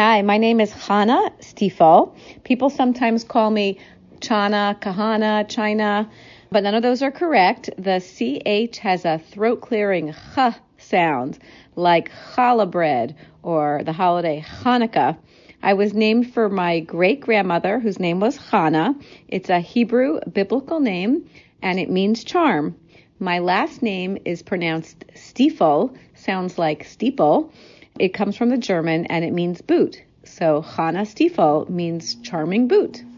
Hi, my name is Chana Stiefel. People sometimes call me Chana, Kahana, China, but none of those are correct. The CH has a throat-clearing ch sound, like challah bread or the holiday Hanukkah. I was named for my great-grandmother, whose name was Chana. It's a Hebrew biblical name, and it means charm. My last name is pronounced Stiefel, sounds like steeple. It comes from the German, and it means boot. So Chana Stiefel means charming boot.